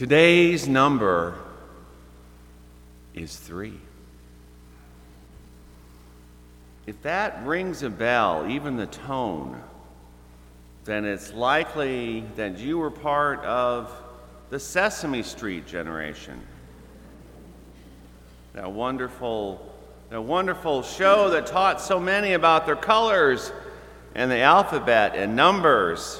Today's number is 3. If that rings a bell, even the tone, then it's likely that you were part of the Sesame Street generation. That wonderful show that taught so many about their colors and the alphabet and numbers.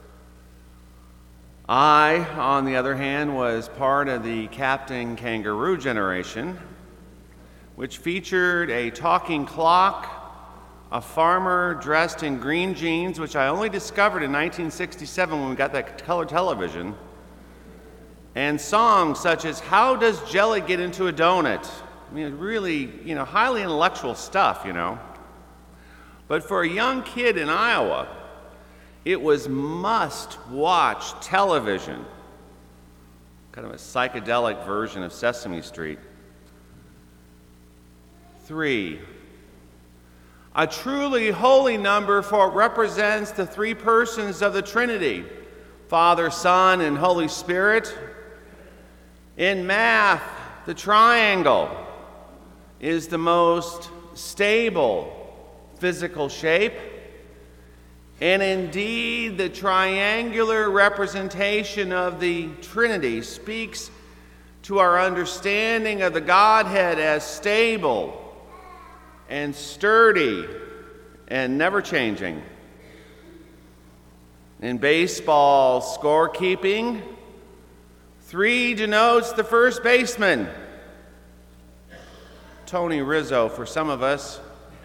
I, on the other hand, was part of the Captain Kangaroo generation, which featured a talking clock, a farmer dressed in green jeans, which I only discovered in 1967 when we got that color television, and songs such as "How Does Jelly Get Into a Donut?" I mean, really, highly intellectual stuff, But for a young kid in Iowa, it was must-watch television, kind of a psychedelic version of Sesame Street. 3, a truly holy number, for it represents the 3 persons of the Trinity, Father, Son, and Holy Spirit. In math, the triangle is the most stable physical shape. And indeed, the triangular representation of the Trinity speaks to our understanding of the Godhead as stable and sturdy and never changing. In baseball scorekeeping, 3 denotes the first baseman. Tony Rizzo for some of us.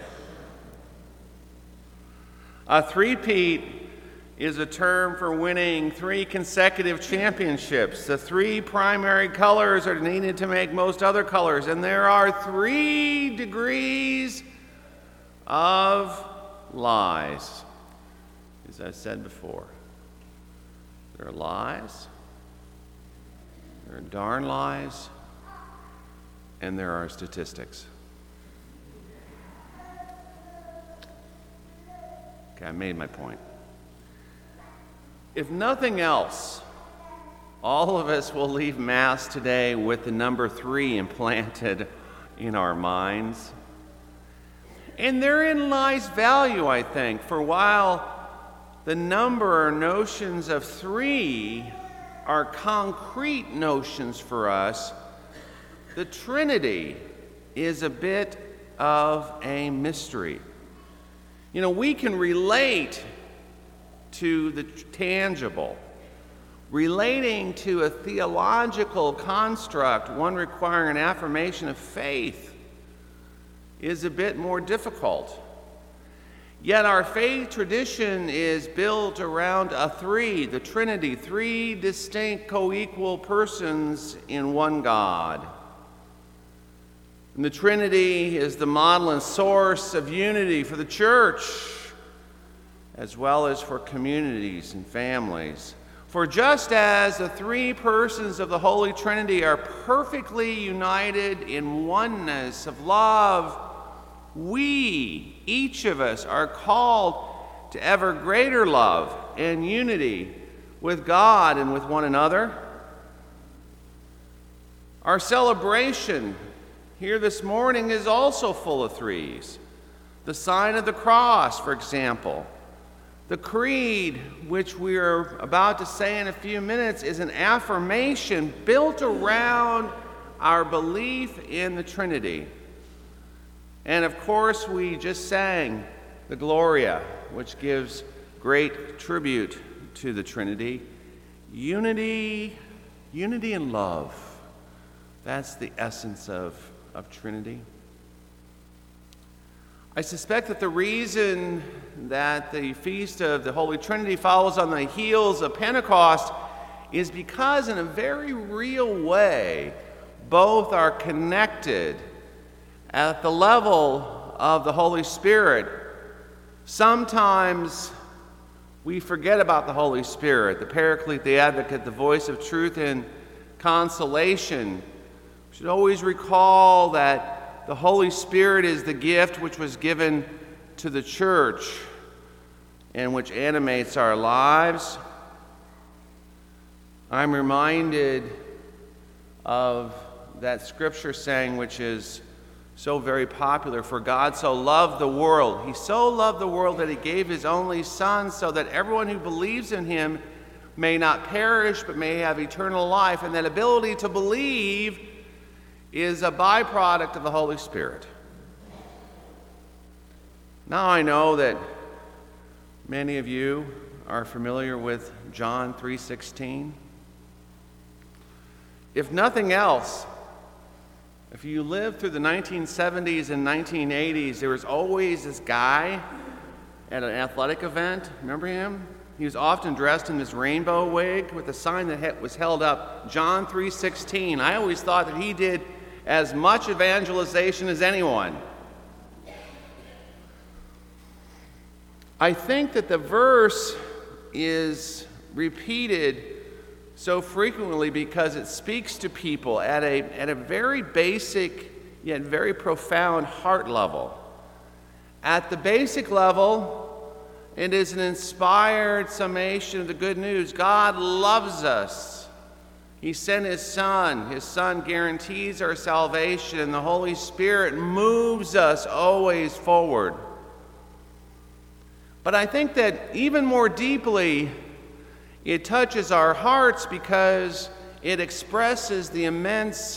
A three-peat is a term for winning 3 consecutive championships. The 3 primary colors are needed to make most other colors, and there are 3 degrees of lies. As I said before, there are lies, there are darn lies, and there are statistics. Okay, I made my point. If nothing else, all of us will leave Mass today with the number 3 implanted in our minds. And therein lies value, I think, for while the number or notions of 3 are concrete notions for us, the Trinity is a bit of a mystery. We can relate to the tangible. Relating to a theological construct, one requiring an affirmation of faith, is a bit more difficult. Yet our faith tradition is built around a 3, the Trinity, 3 distinct co-equal persons in one God. And the Trinity is the model and source of unity for the church, as well as for communities and families. For just as the 3 persons of the Holy Trinity are perfectly united in oneness of love, we, each of us, are called to ever greater love and unity with God and with one another. Our celebration here this morning is also full of 3s. The sign of the cross, for example. The creed, which we are about to say in a few minutes, is an affirmation built around our belief in the Trinity. And of course, we just sang the Gloria, which gives great tribute to the Trinity. Unity and love. That's the essence of Trinity. I suspect that the reason that the Feast of the Holy Trinity follows on the heels of Pentecost is because, in a very real way, both are connected at the level of the Holy Spirit. Sometimes we forget about the Holy Spirit, the Paraclete, the Advocate, the voice of truth and consolation. We should always recall that the Holy Spirit is the gift which was given to the church and which animates our lives. I'm reminded of that scripture saying, which is so very popular, for God so loved the world. He so loved the world that he gave his only Son so that everyone who believes in him may not perish but may have eternal life. And that ability to believe is a byproduct of the Holy Spirit. Now I know that many of you are familiar with John 3:16. If nothing else, if you lived through the 1970s and 1980s, there was always this guy at an athletic event. Remember him? He was often dressed in this rainbow wig with a sign that was held up, John 3:16. I always thought that he did as much evangelization as anyone. I think that the verse is repeated so frequently because it speaks to people at a very basic yet very profound heart level. At the basic level, it is an inspired summation of the good news. God loves us. He sent his Son. His Son guarantees our salvation, and the Holy Spirit moves us always forward. But I think that even more deeply, it touches our hearts because it expresses the immense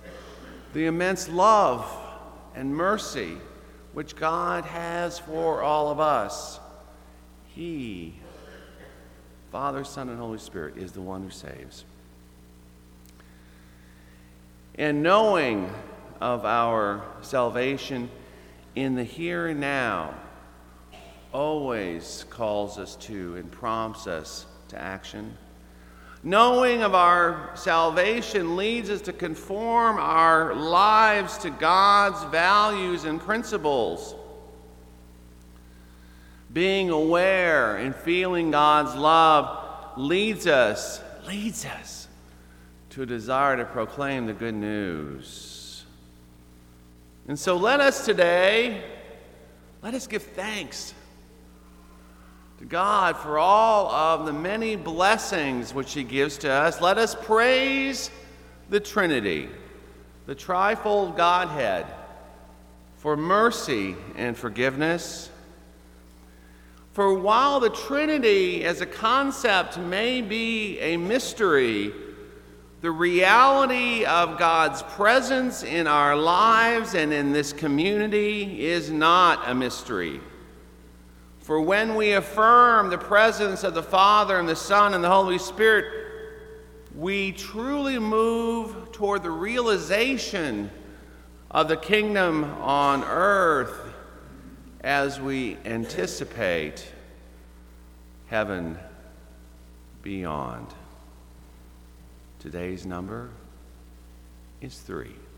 love and mercy which God has for all of us. He, Father, Son, and Holy Spirit, is the one who saves. And knowing of our salvation in the here and now always calls us to and prompts us to action. Knowing of our salvation leads us to conform our lives to God's values and principles. Being aware and feeling God's love leads us to a desire to proclaim the good news. And so let us give thanks to God for all of the many blessings which he gives to us. Let us praise the Trinity, the trifold Godhead, for mercy and forgiveness. For while the Trinity as a concept may be a mystery, the reality of God's presence in our lives and in this community is not a mystery. For when we affirm the presence of the Father and the Son and the Holy Spirit, we truly move toward the realization of the kingdom on earth as we anticipate heaven beyond. Today's number is 3.